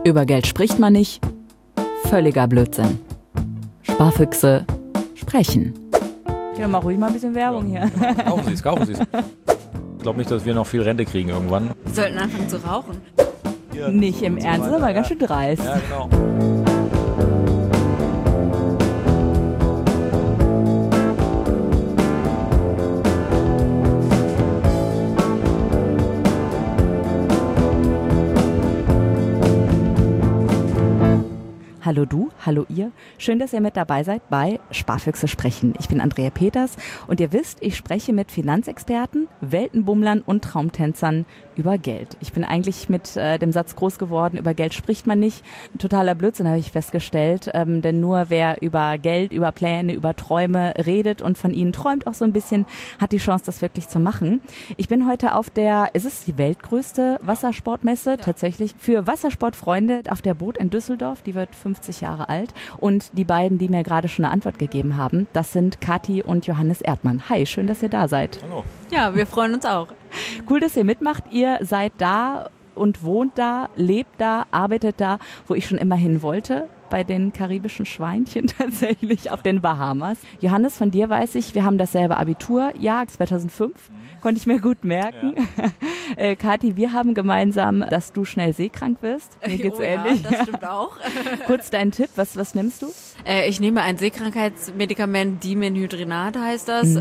Über Geld spricht man nicht. Völliger Blödsinn. Sparfüchse sprechen. Ja, mach ruhig mal ein bisschen Werbung hier. Kaufen Sie es. Ich glaube nicht, dass wir noch viel Rente kriegen irgendwann. Wir sollten anfangen zu rauchen. Ja, nicht im Ernst, aber ganz schön dreist. Ja, genau. Hallo du, hallo ihr. Schön, dass ihr mit dabei seid bei Sparfüchse sprechen. Ich bin Andrea Peters und ihr wisst, ich spreche mit Finanzexperten, Weltenbummlern und Traumtänzern über Geld. Ich bin eigentlich mit dem Satz groß geworden, über Geld spricht man nicht. Ein totaler Blödsinn, habe ich festgestellt, denn nur wer über Geld, über Pläne, über Träume redet und von ihnen träumt auch so ein bisschen, hat die Chance, das wirklich zu machen. Ich bin heute auf ist es die weltgrößte Wassersportmesse, tatsächlich für Wassersportfreunde auf der Boot in Düsseldorf, die wird 50 Jahre alt. Und die beiden, die mir gerade schon eine Antwort gegeben haben, das sind Kathi und Johannes Erdmann. Hi, schön, dass ihr da seid. Hallo. Ja, wir freuen uns auch. Cool, dass ihr mitmacht. Ihr seid da und wohnt da, lebt da, arbeitet da, wo ich schon immer hin wollte, bei den karibischen Schweinchen tatsächlich, auf den Bahamas. Johannes, von dir weiß ich, wir haben dasselbe Abiturjahr, 2005, konnte ich mir gut merken. Ja. Kathi, wir haben gemeinsam, dass du schnell seekrank wirst. Mir geht's ähnlich. Ja, das stimmt auch. Kurz deinen Tipp, was nimmst du? Ich nehme ein Seekrankheitsmedikament, Dimenhydrinat heißt das.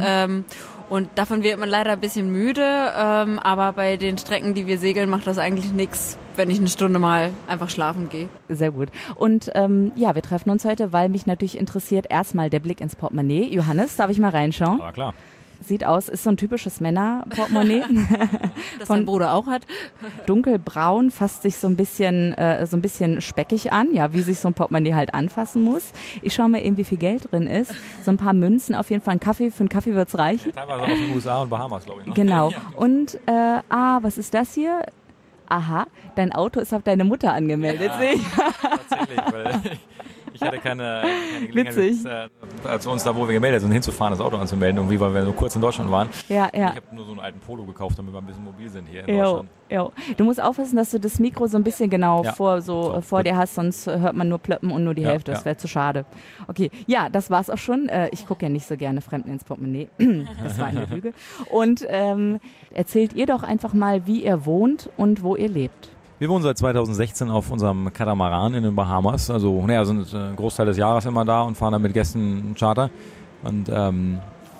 Und davon wird man leider ein bisschen müde, aber bei den Strecken, die wir segeln, macht das eigentlich nichts, wenn ich eine Stunde mal einfach schlafen gehe. Sehr gut. Und wir treffen uns heute, weil mich natürlich interessiert erstmal der Blick ins Portemonnaie. Johannes, darf ich mal reinschauen? Ja, klar. Sieht aus, ist so ein typisches Männerportemonnaie. Das mein Bruder auch hat. Dunkelbraun, fasst sich so ein bisschen speckig an, ja, wie sich so ein Portemonnaie halt anfassen muss. Ich schaue mal eben, wie viel Geld drin ist. So ein paar Münzen, auf jeden Fall für einen Kaffee wird's reichen. Ja, teilweise aus den USA und Bahamas, glaube ich. Ne? Genau. Und, was ist das hier? Aha, dein Auto ist auf deine Mutter angemeldet, Ja, sehe ich. Tatsächlich, weil ich hatte keine Gelegenheit, als uns da, wo wir gemeldet sind, hinzufahren, das Auto anzumelden, irgendwie, weil wir nur kurz in Deutschland waren. Ja. Ich habe nur so einen alten Polo gekauft, damit wir ein bisschen mobil sind hier in Deutschland. Jo. Du musst aufpassen, dass du das Mikro so ein bisschen genau vor dir hast, sonst hört man nur Plöppen und nur die Hälfte. Das wäre zu schade. Okay, ja, das war's auch schon. Ich gucke ja nicht so gerne Fremden ins Portemonnaie. Das war eine Lüge. Und erzählt ihr doch einfach mal, wie ihr wohnt und wo ihr lebt. Wir wohnen seit 2016 auf unserem Katamaran in den Bahamas. Also, sind einen Großteil des Jahres immer da und fahren dann mit Gästen Charter. Und sind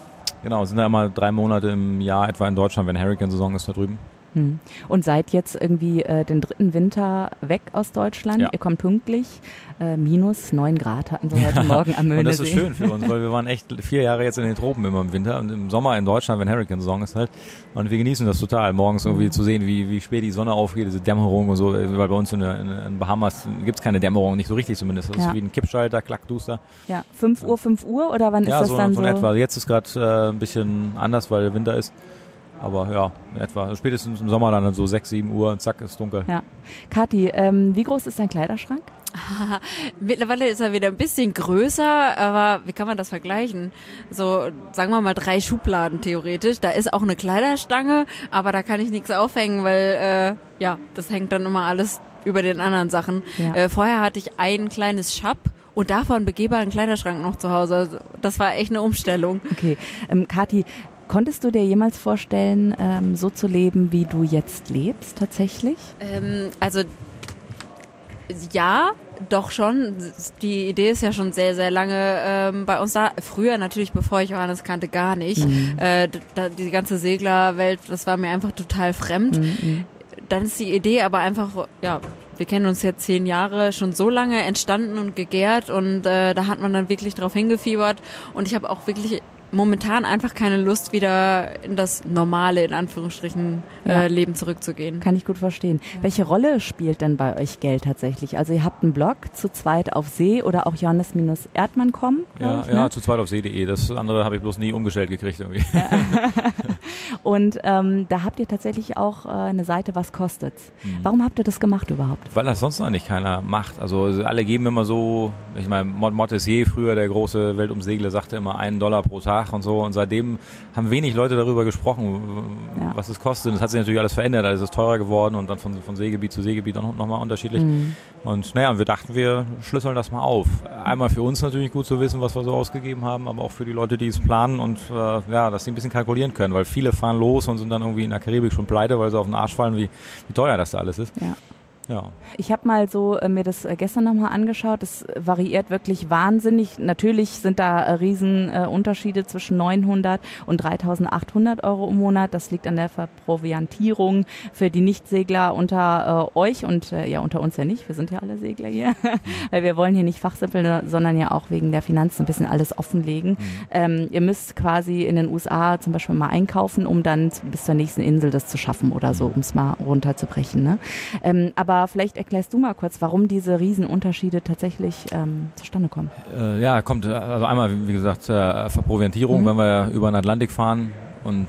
da immer 3 Monate im Jahr etwa in Deutschland, wenn Hurricane-Saison ist da drüben. Und seid jetzt irgendwie den 3. Winter weg aus Deutschland. Ja. Ihr kommt pünktlich. Minus 9 Grad hatten wir heute Morgen am Möhnesee. Und das ist schön für uns, weil wir waren echt 4 Jahre jetzt in den Tropen immer im Winter und im Sommer in Deutschland, wenn Hurricane-Saison ist halt. Und wir genießen das total, morgens irgendwie zu sehen, wie spät die Sonne aufgeht, diese Dämmerung und so. Weil bei uns in Bahamas gibt es keine Dämmerung, nicht so richtig zumindest. Das ist wie ein Kippschalter, klackduster. Ja, 5 Uhr oder wann ist das dann so? Ja, so in etwa. Jetzt ist gerade ein bisschen anders, weil Winter ist. Aber ja, in etwa. Spätestens im Sommer dann so 6, 7 Uhr, zack, ist dunkel. Ja. Kathi, wie groß ist dein Kleiderschrank? Mittlerweile ist er wieder ein bisschen größer, aber wie kann man das vergleichen? So, sagen wir mal 3 Schubladen theoretisch. Da ist auch eine Kleiderstange, aber da kann ich nichts aufhängen, weil das hängt dann immer alles über den anderen Sachen. Ja. Vorher hatte ich ein kleines Schab und davon begehbaren Kleiderschrank noch zu Hause. Also, das war echt eine Umstellung. Okay, Kathi, konntest du dir jemals vorstellen, so zu leben, wie du jetzt lebst tatsächlich? Ja, doch schon. Die Idee ist ja schon sehr, sehr lange bei uns da. Früher natürlich, bevor ich Johannes kannte, gar nicht. Die ganze Seglerwelt, das war mir einfach total fremd. Dann ist die Idee aber einfach, wir kennen uns jetzt 10 Jahre, schon so lange entstanden und gegärt und da hat man dann wirklich drauf hingefiebert und ich habe auch wirklich momentan einfach keine Lust, wieder in das normale, in Anführungsstrichen, Leben zurückzugehen. Kann ich gut verstehen. Ja. Welche Rolle spielt denn bei euch Geld tatsächlich? Also ihr habt einen Blog, zu zweit auf See oder auch Johannes-Erdmann.com? Ja, zu zweit auf see.de. Das andere habe ich bloß nie umgestellt gekriegt irgendwie. Ja. Und da habt ihr tatsächlich auch eine Seite, was kostet's. Warum habt ihr das gemacht überhaupt? Weil das sonst eigentlich keiner macht. Also alle geben immer so, ich meine, Montessier früher, der große Weltumsegler, sagte immer $1 pro Tag und so. Und seitdem haben wenig Leute darüber gesprochen, was es kostet. Und das hat sich natürlich alles verändert, alles ist teurer geworden und dann von Seegebiet zu Seegebiet auch nochmal unterschiedlich. Und naja, wir dachten, wir schlüsseln das mal auf. Einmal für uns natürlich gut zu wissen, was wir so ausgegeben haben, aber auch für die Leute, die es planen und dass sie ein bisschen kalkulieren können, weil viele fahren los und sind dann irgendwie in der Karibik schon pleite, weil sie auf den Arsch fallen, wie teuer das da alles ist. Ja. Ich habe mal so mir das gestern nochmal angeschaut. Das variiert wirklich wahnsinnig. Natürlich sind da riesen Unterschiede zwischen 900 und 3.800 Euro im Monat. Das liegt an der Verproviantierung für die Nihtsegler unter euch und unter uns ja nicht. Wir sind ja alle Segler hier. Weil wir wollen hier nicht fachsimpeln, sondern ja auch wegen der Finanzen ein bisschen alles offenlegen. Ihr müsst quasi in den USA zum Beispiel mal einkaufen, um dann bis zur nächsten Insel das zu schaffen oder so, um es mal runterzubrechen. Ne? Aber vielleicht erklärst du mal kurz, warum diese Riesenunterschiede tatsächlich zustande kommen. Kommt also einmal, wie gesagt, Verproviantierung, wenn wir über den Atlantik fahren und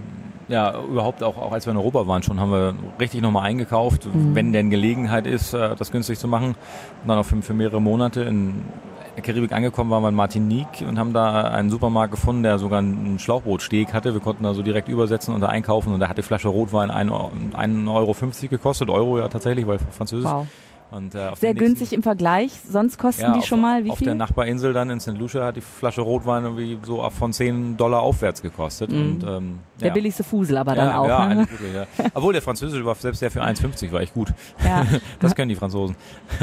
überhaupt auch als wir in Europa waren schon, haben wir richtig nochmal eingekauft, wenn denn Gelegenheit ist, das günstig zu machen. Und dann auch für mehrere Monate in der Karibik angekommen waren wir in Martinique und haben da einen Supermarkt gefunden, der sogar einen Schlauchbootsteg hatte. Wir konnten da so direkt übersetzen und da einkaufen und da hat die Flasche Rotwein 1,50 Euro gekostet. Euro ja tatsächlich, weil französisch. Wow. Und, sehr günstig im Vergleich, sonst kosten die schon mal wie viel? Auf der Nachbarinsel dann in St. Lucia hat die Flasche Rotwein irgendwie so von $10 aufwärts gekostet. Und, der billigste Fusel aber dann auch. Ja, ne? eigentlich wirklich, ja. Obwohl der französische war selbst der für 1,50 war echt gut. Ja. Das können die Franzosen.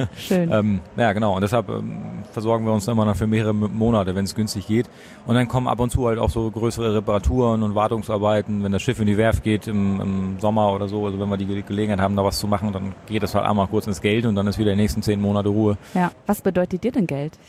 Schön. Genau. Und deshalb versorgen wir uns dann immer für mehrere Monate, wenn es günstig geht. Und dann kommen ab und zu halt auch so größere Reparaturen und Wartungsarbeiten, wenn das Schiff in die Werft geht im Sommer oder so. Also wenn wir die Gelegenheit haben, da was zu machen, dann geht das halt einmal kurz ins Geld und dann ist wieder die nächsten 10 Monate Ruhe. Ja. Was bedeutet dir denn Geld?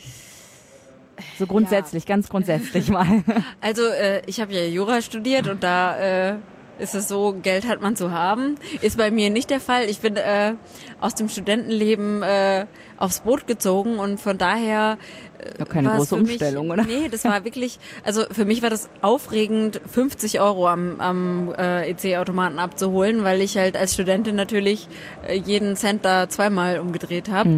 So grundsätzlich, ganz grundsätzlich mal. Also ich habe ja Jura studiert und da ist es so, Geld hat man zu haben. Ist bei mir nicht der Fall. Ich bin aus dem Studentenleben aufs Boot gezogen und von daher keine große Umstellung, oder? Nee, das war wirklich, also für mich war das aufregend, 50 Euro am EC-Automaten abzuholen, weil ich halt als Studentin natürlich jeden Cent da zweimal umgedreht habe.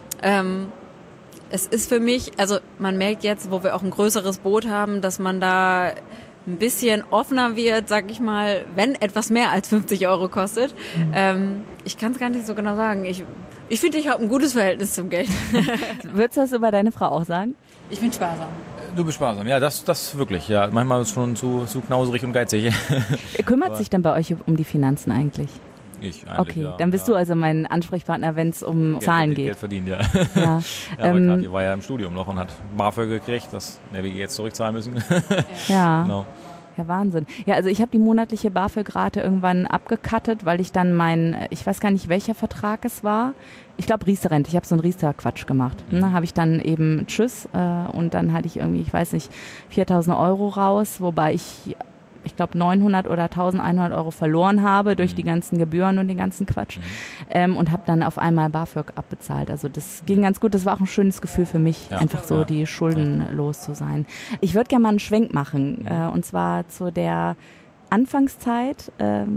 Es ist für mich, also man merkt jetzt, wo wir auch ein größeres Boot haben, dass man da ein bisschen offener wird, sag ich mal, wenn etwas mehr als 50 Euro kostet. Ich kann es gar nicht so genau sagen. Ich finde, ich habe ein gutes Verhältnis zum Geld. Würdest du das über deine Frau auch sagen? Ich bin sparsam. Du bist sparsam, ja, das wirklich. Ja, manchmal ist es schon zu knauserig und geizig. Kümmert sich denn bei euch um die Finanzen eigentlich? Ich eigentlich, okay, dann bist du also mein Ansprechpartner, wenn es um Zahlen geht. Geld verdient, ja. Ja, aber gerade, die war ja im Studium noch und hat BAföG gekriegt, das wir jetzt zurückzahlen müssen. Ja. Genau. Ja, Wahnsinn. Ja, also ich habe die monatliche BAföG-Rate irgendwann abgekattet, weil ich dann ich weiß gar nicht, welcher Vertrag es war. Ich glaube Riester-Rente. Ich habe so einen Riester-Quatsch gemacht. Da habe ich dann eben Tschüss und dann hatte ich irgendwie, ich weiß nicht, 4.000 Euro raus, wobei ich glaube 900 oder 1.100 Euro verloren habe durch die ganzen Gebühren und den ganzen Quatsch und habe dann auf einmal BAföG abbezahlt. Also das ging ganz gut. Das war auch ein schönes Gefühl für mich, einfach so die Schulden los zu sein. Ich würde gerne mal einen Schwenk machen und zwar zu der Anfangszeit,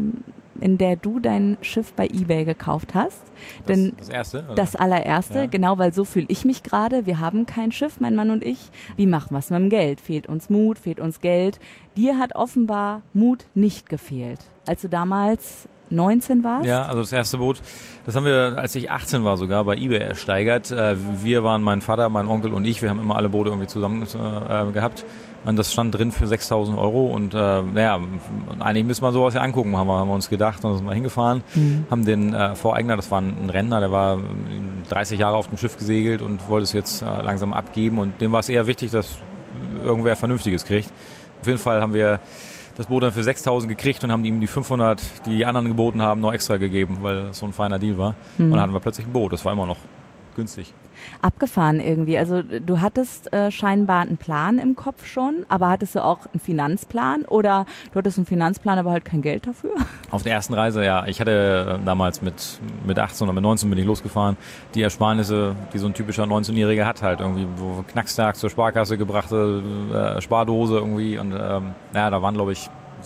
in der du dein Schiff bei eBay gekauft hast. Denn das erste? Oder? Das allererste, genau, weil so fühle ich mich gerade. Wir haben kein Schiff, mein Mann und ich. Wie machen wir es mit dem Geld? Fehlt uns Mut, fehlt uns Geld? Dir hat offenbar Mut nicht gefehlt. Als du damals 19 warst? Ja, also das erste Boot, das haben wir, als ich 18 war sogar, bei eBay ersteigert. Wir waren, mein Vater, mein Onkel und ich, wir haben immer alle Boote irgendwie zusammen gehabt. Und das stand drin für 6.000 Euro und eigentlich müssen wir sowas ja angucken, haben wir uns gedacht und sind mal hingefahren, haben den Voreigner, das war ein Rentner, der war 30 Jahre auf dem Schiff gesegelt und wollte es jetzt langsam abgeben und dem war es eher wichtig, dass irgendwer Vernünftiges kriegt. Auf jeden Fall haben wir das Boot dann für 6.000 gekriegt und haben ihm die 500, die anderen geboten haben, noch extra gegeben, weil das so ein feiner Deal war. Und dann hatten wir plötzlich ein Boot, das war immer noch günstig. Abgefahren irgendwie. Also du hattest scheinbar einen Plan im Kopf schon, aber hattest du auch einen Finanzplan oder du hattest einen Finanzplan, aber halt kein Geld dafür? Auf der ersten Reise, ja. Ich hatte damals mit 18 oder mit 19 bin ich losgefahren. Die Ersparnisse, die so ein typischer 19-Jähriger hat halt irgendwie, wo Knackstag zur Sparkasse gebrachte Spardose irgendwie und da waren glaube ich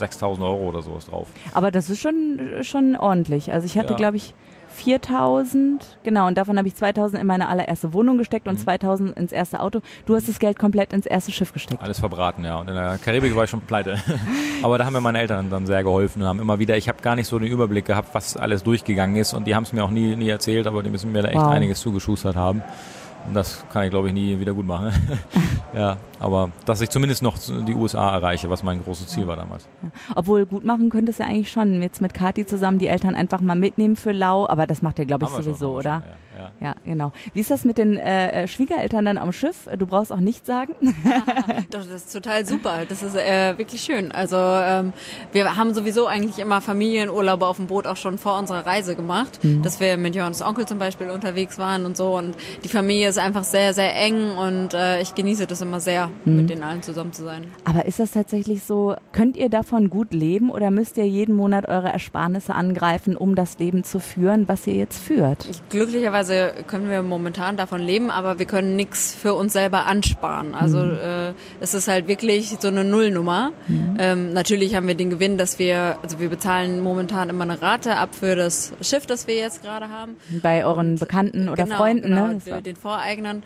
6.000 Euro oder sowas drauf. Aber das ist schon ordentlich. Also ich hatte, glaube ich, 4.000, genau, und davon habe ich 2.000 in meine allererste Wohnung gesteckt und 2.000 ins erste Auto. Du hast das Geld komplett ins erste Schiff gesteckt. Alles verbraten, ja. Und in der Karibik war ich schon pleite. Aber da haben mir meine Eltern dann sehr geholfen und haben immer wieder, ich habe gar nicht so den Überblick gehabt, was alles durchgegangen ist, und die haben es mir auch nie erzählt, aber die müssen mir da echt einiges zugeschustert haben. Und das kann ich, glaube ich, nie wieder gut machen. Ja, aber dass ich zumindest noch die USA erreiche, was mein großes Ziel war damals. Ja. Obwohl, gut machen könntest du ja eigentlich schon. Jetzt mit Kathi zusammen die Eltern einfach mal mitnehmen für lau, aber das macht ihr, glaube ich, sowieso, schon, oder? Ja, genau. Wie ist das mit den Schwiegereltern dann am Schiff? Du brauchst auch nichts sagen. Doch, das ist total super. Das ist wirklich schön. Also wir haben sowieso eigentlich immer Familienurlaube auf dem Boot auch schon vor unserer Reise gemacht, dass wir mit Johannes Onkel zum Beispiel unterwegs waren und so. Und die Familie ist einfach sehr, sehr eng, und ich genieße das immer sehr, mit denen allen zusammen zu sein. Aber ist das tatsächlich so, könnt ihr davon gut leben oder müsst ihr jeden Monat eure Ersparnisse angreifen, um das Leben zu führen, was ihr jetzt führt? Glücklicherweise können wir momentan davon leben, aber wir können nichts für uns selber ansparen. Also es ist halt wirklich so eine Nullnummer. Natürlich haben wir den Gewinn, dass wir bezahlen momentan immer eine Rate ab für das Schiff, das wir jetzt gerade haben. Bei euren Bekannten oder Freunden, ne? Den Voreignern.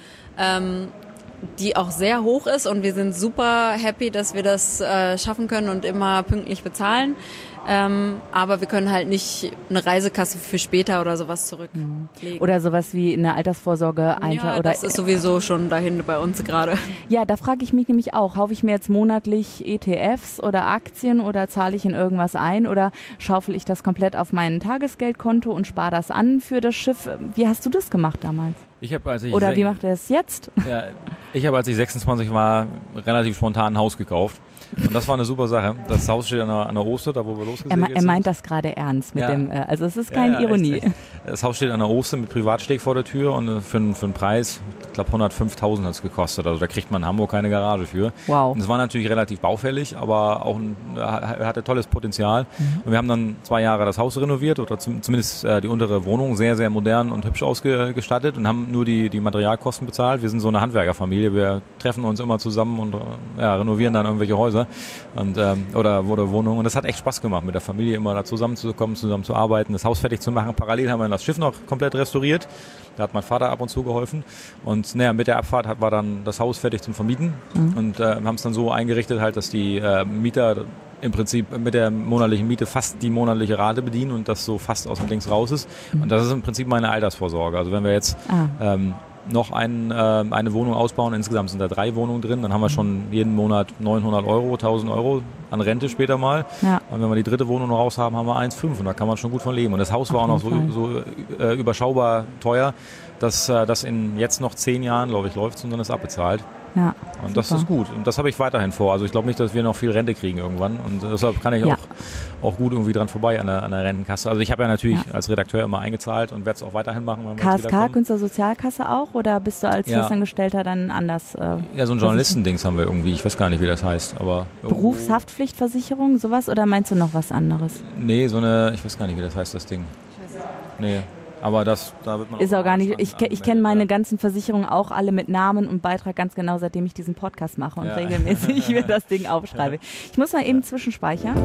Die auch sehr hoch ist, und wir sind super happy, dass wir das schaffen können und immer pünktlich bezahlen. Aber wir können halt nicht eine Reisekasse für später oder sowas zurücklegen. Oder sowas wie eine Altersvorsorge oder das ist sowieso schon dahin bei uns gerade. Ja, da frage ich mich nämlich auch, kaufe ich mir jetzt monatlich ETFs oder Aktien oder zahle ich in irgendwas ein oder schaufel ich das komplett auf mein Tagesgeldkonto und spare das an für das Schiff? Wie hast du das gemacht damals? Oder wie macht er es jetzt? Ja, ich habe, als ich 26 war, relativ spontan ein Haus gekauft. Und das war eine super Sache. Das Haus steht an der Oster, da wo wir losgesegelt sind. Er meint das gerade ernst mit dem, also es ist keine Ironie. Echt. Das Haus steht an der Oster mit Privatsteg vor der Tür, und für einen Preis, ich glaube 105.000 hat es gekostet. Also da kriegt man in Hamburg keine Garage für. Wow. Und es war natürlich relativ baufällig, aber auch hatte tolles Potenzial. Und wir haben dann 2 Jahre das Haus renoviert, oder zumindest die untere Wohnung sehr, sehr modern und hübsch ausgestattet, und haben nur die Materialkosten bezahlt. Wir sind so eine Handwerkerfamilie. Wir treffen uns immer zusammen und renovieren dann irgendwelche Häuser und oder Wohnungen. Und das hat echt Spaß gemacht, mit der Familie immer da zusammenzukommen, zusammen zu arbeiten, das Haus fertig zu machen. Parallel haben wir das Schiff noch komplett restauriert. Da hat mein Vater ab und zu geholfen. Und mit der Abfahrt war dann das Haus fertig zum Vermieten. Und haben es dann so eingerichtet, halt, dass die Mieter im Prinzip mit der monatlichen Miete fast die monatliche Rate bedienen und das so fast aus dem Dings raus ist. Und das ist im Prinzip meine Altersvorsorge. Also wenn wir jetzt noch eine Wohnung ausbauen, insgesamt sind da 3 Wohnungen drin, dann haben wir schon jeden Monat 900 Euro, 1000 Euro an Rente später mal. Ja. Und wenn wir die dritte Wohnung noch raus haben, haben wir 1,5, und da kann man schon gut von leben. Und das Haus war auch noch so überschaubar teuer, dass das in jetzt noch 10 Jahren, glaube ich, läuft und dann ist abbezahlt. Ja, und super. Das ist gut. Und das habe ich weiterhin vor. Also ich glaube nicht, dass wir noch viel Rente kriegen irgendwann. Und deshalb kann ich auch gut irgendwie dran vorbei an der Rentenkasse. Also ich habe ja natürlich als Redakteur immer eingezahlt und werde es auch weiterhin machen. Wenn KSK, Künstlersozialkasse auch? Oder bist du als Festangestellter dann anders? So ein Journalistendings haben wir irgendwie. Ich weiß gar nicht, wie das heißt. Aber Berufshaftpflichtversicherung, sowas? Oder meinst du noch was anderes? Nee, ich weiß gar nicht, wie das heißt, das Ding. Nee. Aber da wird man ist auch gar nicht. Ich kenne meine ganzen Versicherungen auch alle mit Namen und Beitrag ganz genau, seitdem ich diesen Podcast mache und regelmäßig mir das Ding aufschreibe. Ich muss mal eben zwischenspeichern.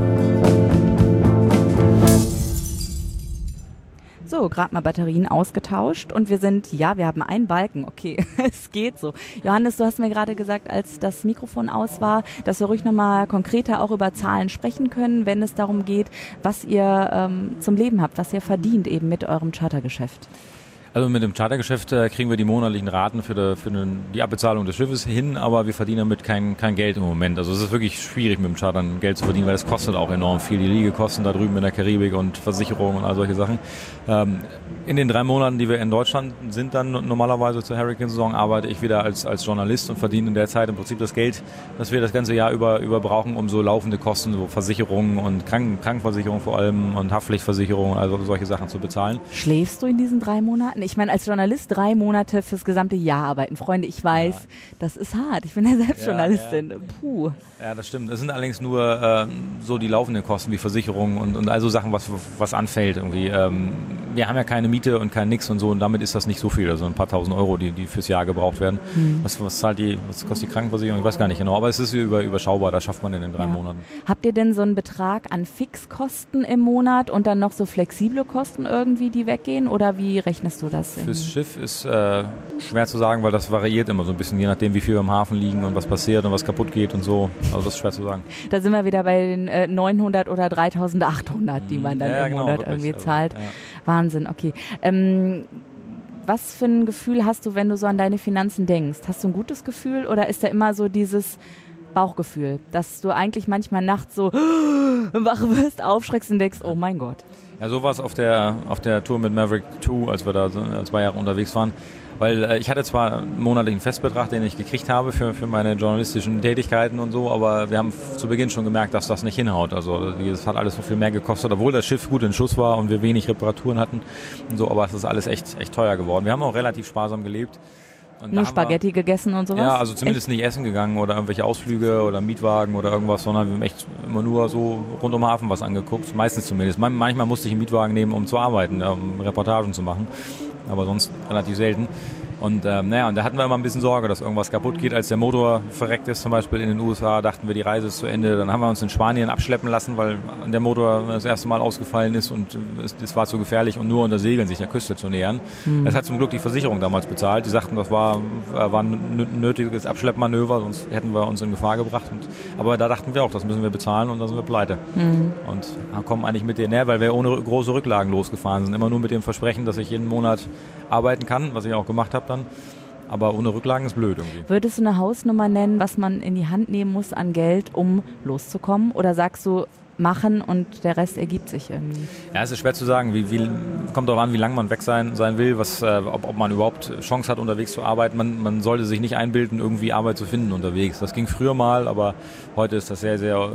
So, gerade mal Batterien ausgetauscht, und wir haben einen Balken, okay, es geht so. Johannes, du hast mir gerade gesagt, als das Mikrofon aus war, dass wir ruhig nochmal konkreter auch über Zahlen sprechen können, wenn es darum geht, was ihr zum Leben habt, was ihr verdient eben mit eurem Chartergeschäft. Also mit dem Chartergeschäft kriegen wir die monatlichen Raten für die Abbezahlung des Schiffes hin, aber wir verdienen damit kein Geld im Moment. Also es ist wirklich schwierig, mit dem Chartern Geld zu verdienen, weil es kostet auch enorm viel. Die Liegekosten da drüben in der Karibik und Versicherungen und all solche Sachen. In den 3 Monaten, die wir in Deutschland sind, dann normalerweise zur Hurricane-Saison, arbeite ich wieder als Journalist und verdiene in der Zeit im Prinzip das Geld, das wir das ganze Jahr über brauchen, um so laufende Kosten, so Versicherungen und Krankenversicherung vor allem und Haftpflichtversicherung, also solche Sachen zu bezahlen. Schläfst du in diesen 3 Monaten Monaten, ich meine, als Journalist 3 Monate fürs gesamte Jahr arbeiten. Freunde, ich weiß, das ist hart. Ich bin ja selbst Journalistin. Puh. Ja, das stimmt. Es sind allerdings nur so die laufenden Kosten wie Versicherungen und also Sachen, was anfällt irgendwie. Wir haben ja keine Miete und kein Nix und so und damit ist das nicht so viel. Also ein paar tausend Euro, die fürs Jahr gebraucht werden. Was kostet die Krankenversicherung? Ich weiß gar nicht genau, aber es ist überschaubar, das schafft man in den 3 Monaten. Habt ihr denn so einen Betrag an Fixkosten im Monat und dann noch so flexible Kosten irgendwie, die weggehen oder wie rechnest du das? Fürs Schiff ist schwer zu sagen, weil das variiert immer so ein bisschen, je nachdem wie viel wir im Hafen liegen und was passiert und was kaputt geht und so. Also das ist schwer zu sagen. Da sind wir wieder bei den 900 oder 3.800, die man dann im Monat irgendwie zahlt. Also, Wahnsinn, okay. Was für ein Gefühl hast du, wenn du so an deine Finanzen denkst? Hast du ein gutes Gefühl oder ist da immer so dieses Bauchgefühl, dass du eigentlich manchmal nachts so wach wirst, aufschreckst und denkst, oh mein Gott. Ja, so war es auf der Tour mit Maverick 2, als wir da 2 Jahre unterwegs waren. Weil ich hatte zwar einen monatlichen Festbetrag, den ich gekriegt habe für meine journalistischen Tätigkeiten und so, aber wir haben zu Beginn schon gemerkt, dass das nicht hinhaut. Also das hat alles so viel mehr gekostet, obwohl das Schiff gut in Schuss war und wir wenig Reparaturen hatten und so, aber es ist alles echt teuer geworden. Wir haben auch relativ sparsam gelebt. Und nur Spaghetti gegessen und sowas? Ja, also zumindest nicht essen gegangen oder irgendwelche Ausflüge oder Mietwagen oder irgendwas, sondern wir haben echt immer nur so rund um den Hafen was angeguckt, meistens zumindest. Manchmal musste ich einen Mietwagen nehmen, um zu arbeiten, um Reportagen zu machen, aber sonst relativ selten. Und und da hatten wir immer ein bisschen Sorge, dass irgendwas kaputt geht. Als der Motor verreckt ist, zum Beispiel in den USA, dachten wir, die Reise ist zu Ende. Dann haben wir uns in Spanien abschleppen lassen, weil der Motor das erste Mal ausgefallen ist und es war zu gefährlich und nur unter Segeln sich der Küste zu nähern. Das hat zum Glück die Versicherung damals bezahlt. Die sagten, das war ein nötiges Abschleppmanöver, sonst hätten wir uns in Gefahr gebracht. Aber da dachten wir auch, das müssen wir bezahlen und dann sind wir pleite. Und kommen eigentlich mit denen näher, weil wir ohne große Rücklagen losgefahren sind. Immer nur mit dem Versprechen, dass ich jeden Monat arbeiten kann, was ich auch gemacht habe dann. Aber ohne Rücklagen ist blöd irgendwie. Würdest du eine Hausnummer nennen, was man in die Hand nehmen muss an Geld, um loszukommen? Oder sagst du, machen und der Rest ergibt sich irgendwie? Ja, es ist schwer zu sagen. Kommt darauf an, wie lange man weg sein will, ob man überhaupt Chance hat, unterwegs zu arbeiten. Man sollte sich nicht einbilden, irgendwie Arbeit zu finden unterwegs. Das ging früher mal, aber heute ist das sehr, sehr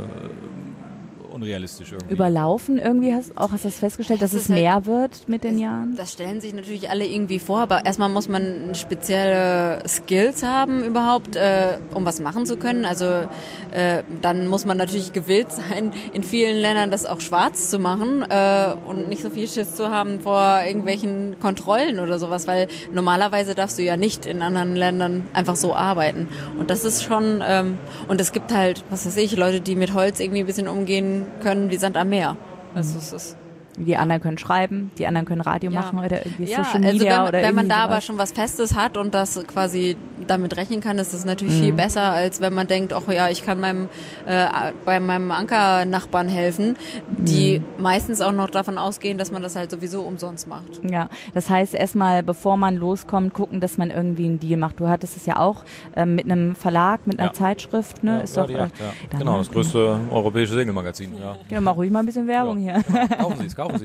unrealistisch irgendwie. Überlaufen irgendwie, hast du das festgestellt, dass es mehr wird mit den Jahren? Das stellen sich natürlich alle irgendwie vor, aber erstmal muss man spezielle Skills haben überhaupt, um was machen zu können. Also dann muss man natürlich gewillt sein, in vielen Ländern das auch schwarz zu machen und nicht so viel Schiss zu haben vor irgendwelchen Kontrollen oder sowas, weil normalerweise darfst du ja nicht in anderen Ländern einfach so arbeiten. Und das ist schon, und es gibt halt, was weiß ich, Leute, die mit Holz irgendwie ein bisschen umgehen können wie Sand am Meer. Also es ist die anderen können schreiben, die anderen können Radio machen oder irgendwie Social Media oder irgendwie wenn man da sowas. aber schon was Festes hat und das quasi damit rechnen kann, ist das natürlich viel besser, als wenn man denkt, ach ja, ich kann bei meinem Ankernachbarn helfen, die meistens auch noch davon ausgehen, dass man das halt sowieso umsonst macht. Ja, das heißt erstmal, bevor man loskommt, gucken, dass man irgendwie einen Deal macht. Du hattest es ja auch mit einem Verlag, mit einer Zeitschrift, ne? Ja, ist doch, genau, das größte europäische Segelmagazin. Ja, mach ruhig mal ein bisschen Werbung hier. Kaufen Sie es.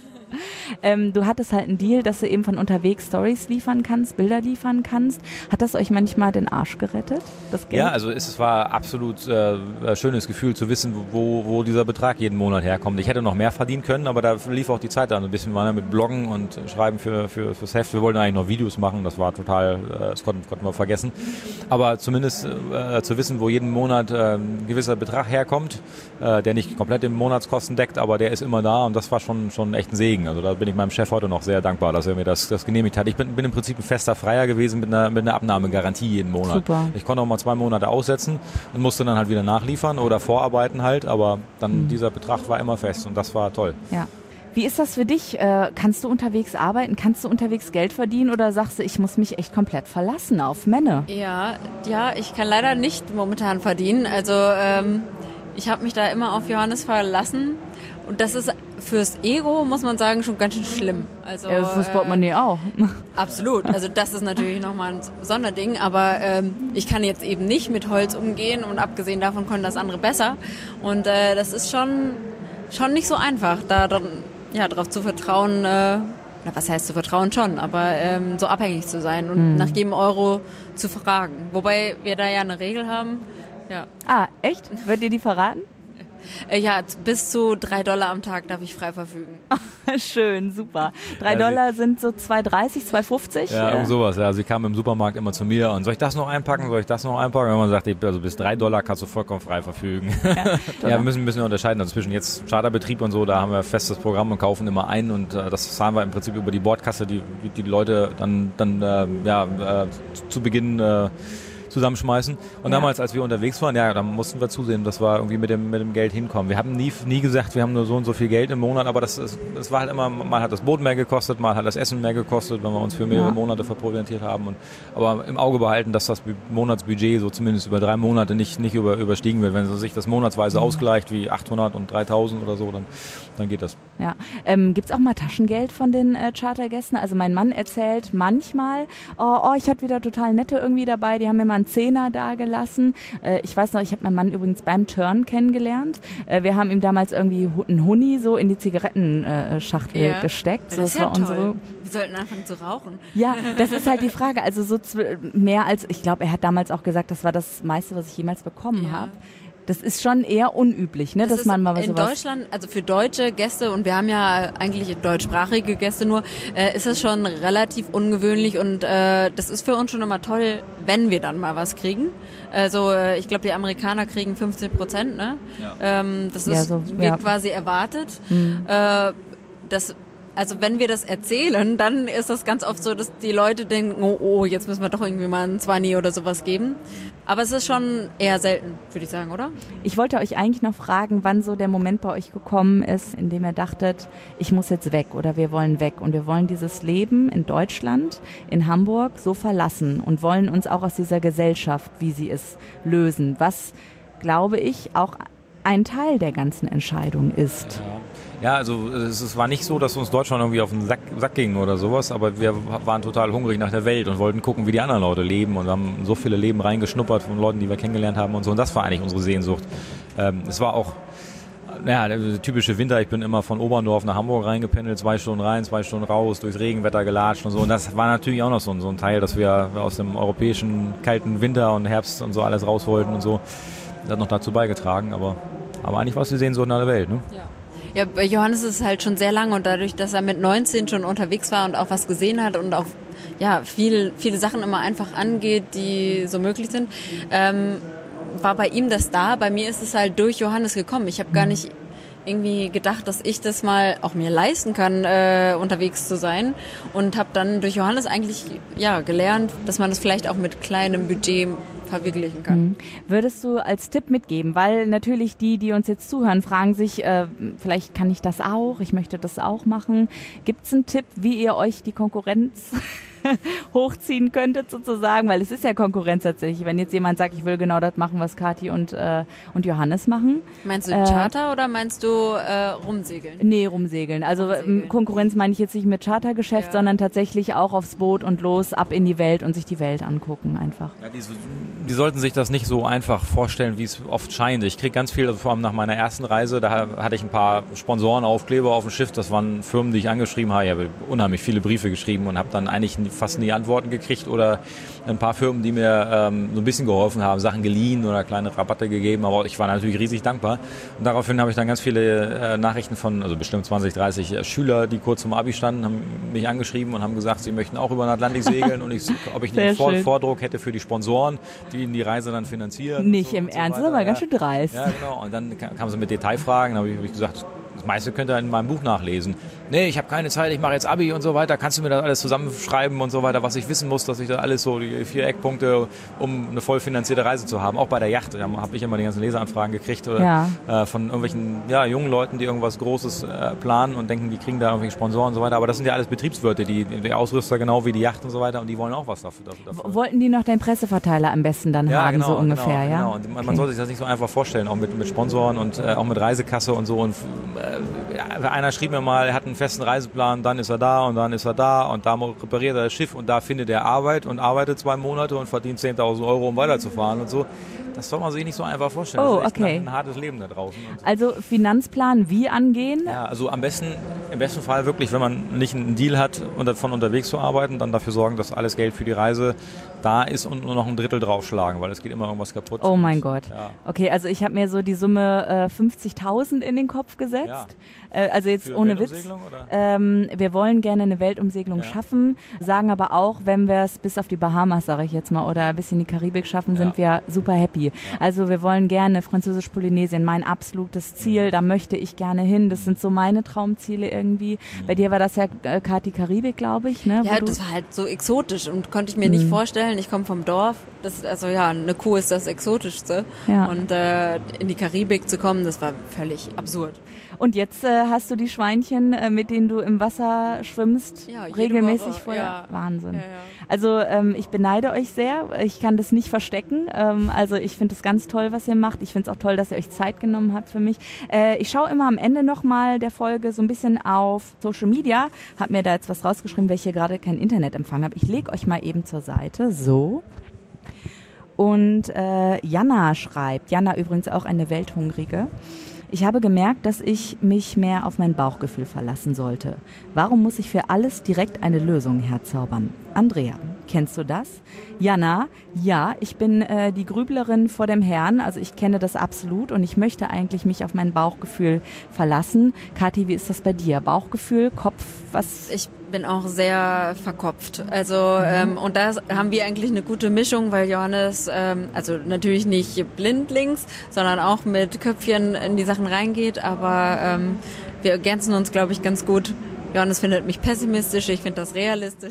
Du hattest halt einen Deal, dass du eben von unterwegs Storys liefern kannst, Bilder liefern kannst. Hat das euch manchmal den Arsch gerettet, das Geld? Ja, also es war absolut ein schönes Gefühl zu wissen, wo dieser Betrag jeden Monat herkommt. Ich hätte noch mehr verdienen können, aber da lief auch die Zeit dann ein bisschen weiter mit Bloggen und Schreiben fürs Heft. Wir wollten eigentlich noch Videos machen, das war total, das konnten wir vergessen. Aber zumindest zu wissen, wo jeden Monat ein gewisser Betrag herkommt, der nicht komplett die Monatskosten deckt, aber der ist immer da und das war schon echt ein Segen. Also da bin ich meinem Chef heute noch sehr dankbar, dass er mir das genehmigt hat. Ich bin im Prinzip ein fester Freier gewesen mit einer Abnahmegarantie jeden Monat. Super. Ich konnte auch mal 2 Monate aussetzen und musste dann halt wieder nachliefern oder vorarbeiten halt, aber dann dieser Betrag war immer fest und das war toll. Ja. Wie ist das für dich? Kannst du unterwegs arbeiten? Kannst du unterwegs Geld verdienen oder sagst du, ich muss mich echt komplett verlassen auf Männer? Ja, ich kann leider nicht momentan verdienen. Also ich habe mich da immer auf Johannes verlassen und das ist fürs Ego, muss man sagen, schon ganz schön schlimm. Also fürs Portemonnaie auch. Absolut. Also das ist natürlich nochmal ein Sonderding, aber ich kann jetzt eben nicht mit Holz umgehen und abgesehen davon können das andere besser. Und das ist schon nicht so einfach, da darauf zu vertrauen, was heißt zu vertrauen schon, aber so abhängig zu sein und nach jedem Euro zu fragen. Wobei wir da ja eine Regel haben. Ja. Ah, echt? Wird dir die verraten? Ja, bis zu $3 am Tag darf ich frei verfügen. Schön, super. $3 sind so 2,30, 2,50? Ja, irgend sowas. Ja. Sie kam im Supermarkt immer zu mir und soll ich das noch einpacken, soll ich das noch einpacken? Und man sagt, also bis $3 kannst du vollkommen frei verfügen. Ja, wir müssen unterscheiden. Also zwischen jetzt Charterbetrieb und so, da haben wir ein festes Programm und kaufen immer ein und das zahlen wir im Prinzip über die Bordkasse, die Leute dann zu Beginn zusammenschmeißen. Und damals, als wir unterwegs waren, ja, dann mussten wir zusehen, dass wir irgendwie mit dem Geld hinkommen. Wir haben nie gesagt, wir haben nur so und so viel Geld im Monat, aber das war halt immer, mal hat das Boot mehr gekostet, mal hat das Essen mehr gekostet, wenn wir uns für mehrere Monate verproviantiert haben. Aber im Auge behalten, dass das Monatsbudget so zumindest über 3 Monate nicht überstiegen wird. Wenn sich das monatsweise ausgleicht, wie 800 und 3000 oder so, dann geht das. Ja. Gibt's auch mal Taschengeld von den Chartergästen? Also mein Mann erzählt manchmal, ich hatte wieder total nette irgendwie dabei, die haben mir mal einen Zehner da gelassen. Ich weiß noch, ich habe meinen Mann übrigens beim Turn kennengelernt. Wir haben ihm damals irgendwie einen Huni so in die Zigarettenschachtel gesteckt. Das ist ja toll. Wir sollten anfangen zu rauchen. Ja, das ist halt die Frage. Also so mehr als, ich glaube, er hat damals auch gesagt, das war das meiste, was ich jemals bekommen habe. Das ist schon eher unüblich, ne, dass man mal was in Deutschland, also für deutsche Gäste, und wir haben ja eigentlich deutschsprachige Gäste nur, ist es schon relativ ungewöhnlich und das ist für uns schon immer toll, wenn wir dann mal was kriegen. Also ich glaube, die Amerikaner kriegen 15%, ne? Ja. Das ist, wird quasi erwartet. Also wenn wir das erzählen, dann ist das ganz oft so, dass die Leute denken, oh, jetzt müssen wir doch irgendwie mal einen 20 oder sowas geben. Aber es ist schon eher selten, würde ich sagen, oder? Ich wollte euch eigentlich noch fragen, wann so der Moment bei euch gekommen ist, in dem ihr dachtet, ich muss jetzt weg oder wir wollen weg und wir wollen dieses Leben in Deutschland, in Hamburg so verlassen und wollen uns auch aus dieser Gesellschaft, wie sie ist, lösen. Was, glaube ich, auch ein Teil der ganzen Entscheidung ist. Ja, also es war nicht so, dass uns Deutschland irgendwie auf den Sack ging oder sowas, aber wir waren total hungrig nach der Welt und wollten gucken, wie die anderen Leute leben und haben so viele Leben reingeschnuppert von Leuten, die wir kennengelernt haben und so. Und das war eigentlich unsere Sehnsucht. Es war auch der typische Winter. Ich bin immer von Oberndorf nach Hamburg reingependelt, 2 Stunden rein, 2 Stunden raus, durchs Regenwetter gelatscht und so. Und das war natürlich auch noch so ein Teil, dass wir aus dem europäischen kalten Winter und Herbst und so alles raus wollten und so. Das hat noch dazu beigetragen, aber eigentlich war es die Sehnsucht nach der Welt, ne? Ja, bei Johannes ist es halt schon sehr lange und dadurch, dass er mit 19 schon unterwegs war und auch was gesehen hat und auch viele Sachen immer einfach angeht, die so möglich sind, war bei ihm das da. Bei mir ist es halt durch Johannes gekommen. Ich habe gar nicht irgendwie gedacht, dass ich das mal auch mir leisten kann, unterwegs zu sein und habe dann durch Johannes eigentlich gelernt, dass man das vielleicht auch mit kleinem Budget verwirklichen kann. Würdest du als Tipp mitgeben, weil natürlich die uns jetzt zuhören, fragen sich, vielleicht kann ich das auch, ich möchte das auch machen. Gibt es einen Tipp, wie ihr euch die Konkurrenz hochziehen könntet sozusagen, weil es ist ja Konkurrenz tatsächlich. Wenn jetzt jemand sagt, ich will genau das machen, was Kathi und Johannes machen. Meinst du Charter oder meinst du rumsegeln? Nee, rumsegeln. Also Konkurrenz meine ich jetzt nicht mit Chartergeschäft, sondern tatsächlich auch aufs Boot und los, ab in die Welt und sich die Welt angucken einfach. Ja, die sollten sich das nicht so einfach vorstellen, wie es oft scheint. Ich kriege ganz viel, also vor allem nach meiner ersten Reise, da hatte ich ein paar Sponsorenaufkleber auf dem Schiff. Das waren Firmen, die ich angeschrieben habe. Ich habe unheimlich viele Briefe geschrieben und habe dann eigentlich fast nie Antworten gekriegt oder ein paar Firmen, die mir so ein bisschen geholfen haben, Sachen geliehen oder kleine Rabatte gegeben, aber ich war natürlich riesig dankbar. Und daraufhin habe ich dann ganz viele Nachrichten von, also bestimmt 20, 30 Schüler, die kurz zum Abi standen, haben mich angeschrieben und haben gesagt, sie möchten auch über den Atlantik segeln und ob ich einen Vordruck hätte für die Sponsoren, die ihnen die Reise dann finanzieren. Nicht so im Ernst, so aber ganz schön dreist. Ja, genau. Und dann kamen sie mit Detailfragen, dann habe ich gesagt, das meiste könnt ihr in meinem Buch nachlesen. Nee, ich habe keine Zeit, ich mache jetzt Abi und so weiter. Kannst du mir das alles zusammenschreiben und so weiter, was ich wissen muss, dass ich das alles so, die 4 Eckpunkte, um eine voll finanzierte Reise zu haben. Auch bei der Yacht, da habe ich immer die ganzen Leseanfragen gekriegt oder von irgendwelchen jungen Leuten, die irgendwas Großes planen und denken, die kriegen da irgendwelche Sponsoren und so weiter. Aber das sind ja alles Betriebswirte, die Ausrüster genau wie die Yacht und so weiter und die wollen auch was dafür. Wollten die noch den Presseverteiler am besten dann haben, genau, so ungefähr, genau. Und man soll sich das nicht so einfach vorstellen, auch mit Sponsoren und auch mit Reisekasse und so. Und einer schrieb mir mal, er hat einen festen Reiseplan, dann ist er da und dann ist er da und da repariert er das Schiff und da findet er Arbeit und arbeitet 2 Monate und verdient 10.000 Euro, um weiterzufahren und so. Das soll man sich nicht so einfach vorstellen. Oh, das ist okay. Ein hartes Leben da draußen. Also Finanzplan wie angehen? Ja, also im besten Fall wirklich, wenn man nicht einen Deal hat, von unterwegs zu arbeiten, dann dafür sorgen, dass alles Geld für die Reise da ist und nur noch ein Drittel draufschlagen, weil es geht immer irgendwas kaputt. Oh mein Gott. Ja. Okay, also ich habe mir so die Summe 50.000 in den Kopf gesetzt. Ja. Also jetzt für ohne Witz. Wir wollen gerne eine Weltumsegelung schaffen, sagen aber auch, wenn wir es bis auf die Bahamas, sage ich jetzt mal, oder ein bisschen die Karibik schaffen, sind wir super happy. Ja. Also wir wollen gerne Französisch-Polynesien, mein absolutes Ziel, da möchte ich gerne hin. Das sind so meine Traumziele irgendwie. Bei dir war das ja Kati Karibik, glaube ich. Ne, ja, das war halt so exotisch und konnte ich mir nicht vorstellen. Ich komme vom Dorf. Eine Kuh ist das Exotischste. Ja. Und in die Karibik zu kommen, das war völlig absurd. Und jetzt hast du die Schweinchen, mit denen du im Wasser schwimmst, regelmäßig vorher. Ja. Wahnsinn. Ja, ja. Also ich beneide euch sehr. Ich kann das nicht verstecken. Also ich finde es ganz toll, was ihr macht. Ich finde es auch toll, dass ihr euch Zeit genommen habt für mich. Ich schaue immer am Ende nochmal der Folge so ein bisschen auf Social Media. Hab mir da jetzt was rausgeschrieben, weil ich hier gerade keinen Internetempfang habe. Ich lege euch mal eben zur Seite. So. Und Jana schreibt, Jana übrigens auch eine Welthungrige. Ich habe gemerkt, dass ich mich mehr auf mein Bauchgefühl verlassen sollte. Warum muss ich für alles direkt eine Lösung herzaubern? Andrea, kennst du das? Jana, ja, ich bin die Grüblerin vor dem Herrn, also ich kenne das absolut und ich möchte eigentlich mich auf mein Bauchgefühl verlassen. Kathi, wie ist das bei dir? Bauchgefühl, Kopf, was? Ich bin auch sehr verkopft. Also und da haben wir eigentlich eine gute Mischung, weil Johannes also natürlich nicht blindlings, sondern auch mit Köpfchen in die Sachen reingeht, aber wir ergänzen uns, glaube ich, ganz gut. Johannes findet mich pessimistisch, ich finde das realistisch.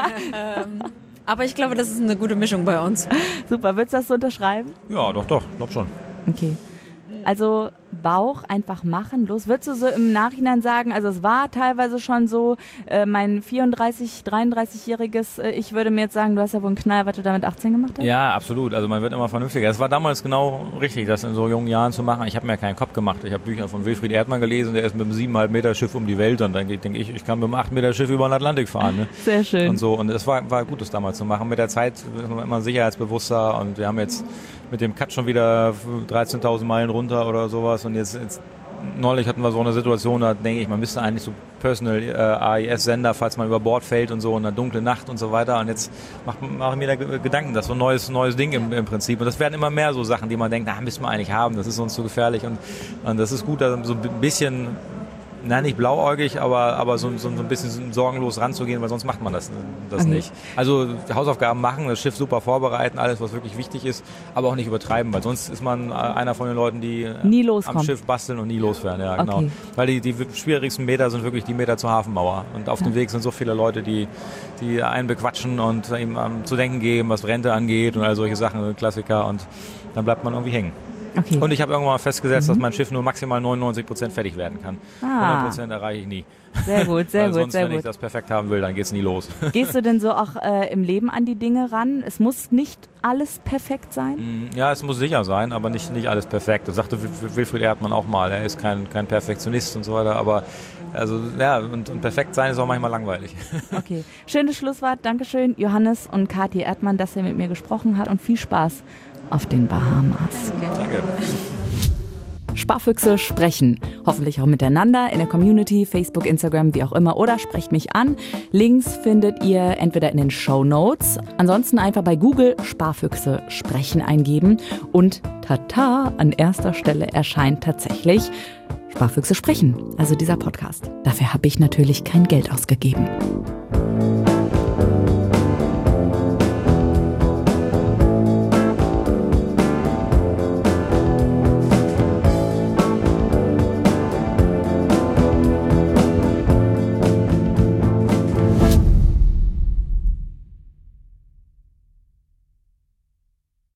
Aber ich glaube, das ist eine gute Mischung bei uns. Super, würdest du das so unterschreiben? Ja, doch, glaub schon. Okay. Also Bauch einfach machen, los. Würdest du so im Nachhinein sagen, also es war teilweise schon so, mein 33-jähriges ich würde mir jetzt sagen, du hast ja wohl einen Knall, was du da mit 18 gemacht hast? Ja, absolut. Also man wird immer vernünftiger. Es war damals genau richtig, das in so jungen Jahren zu machen. Ich habe mir keinen Kopf gemacht. Ich habe Bücher von Wilfried Erdmann gelesen, der ist mit einem 7,5 Meter Schiff um die Welt und dann denke ich kann mit einem 8 Meter Schiff über den Atlantik fahren. Ne? Sehr schön. Und so. Und es war gut, das damals zu machen. Mit der Zeit ist man immer sicherheitsbewusster und wir haben jetzt mit dem Cut schon wieder 13.000 Meilen runter oder sowas und jetzt neulich hatten wir so eine Situation, da denke ich, man müsste eigentlich so Personal AIS-Sender, falls man über Bord fällt und so, in einer dunklen Nacht und so weiter. Und jetzt mache ich mir da Gedanken, das ist so ein neues Ding im Prinzip. Und das werden immer mehr so Sachen, die man denkt, müssen wir eigentlich haben, das ist uns zu gefährlich. Und das ist gut, da so ein bisschen, nicht blauäugig, aber so ein bisschen sorgenlos ranzugehen, weil sonst macht man das nicht. Also Hausaufgaben machen, das Schiff super vorbereiten, alles, was wirklich wichtig ist, aber auch nicht übertreiben, weil sonst ist man einer von den Leuten, die nie am Schiff basteln und nie losfahren. Ja, genau. Okay. Weil die schwierigsten Meter sind wirklich die Meter zur Hafenmauer. Und auf dem Weg sind so viele Leute, die einen bequatschen und ihm zu denken geben, was Rente angeht und all solche Sachen, Klassiker. Und dann bleibt man irgendwie hängen. Okay. Und ich habe irgendwann mal festgesetzt, dass mein Schiff nur maximal 99% fertig werden kann. 100% erreiche ich nie. Sehr gut, sehr gut, sonst, sehr gut. Wenn ich das perfekt haben will, dann geht's nie los. Gehst du denn so auch im Leben an die Dinge ran? Es muss nicht alles perfekt sein? Ja, es muss sicher sein, aber nicht alles perfekt. Das sagte Wilfried Erdmann auch mal. Er ist kein Perfektionist und so weiter, aber also ja, und perfekt sein ist auch manchmal langweilig. Okay, schönes Schlusswort. Dankeschön, Johannes und Kathi Erdmann, dass ihr mit mir gesprochen habt und viel Spaß auf den Bahamas. Danke. Sparfüchse sprechen. Hoffentlich auch miteinander in der Community, Facebook, Instagram, wie auch immer. Oder sprecht mich an. Links findet ihr entweder in den Shownotes. Ansonsten einfach bei Google Sparfüchse sprechen eingeben. Und tata, an erster Stelle erscheint tatsächlich Sparfüchse sprechen. Also dieser Podcast. Dafür habe ich natürlich kein Geld ausgegeben.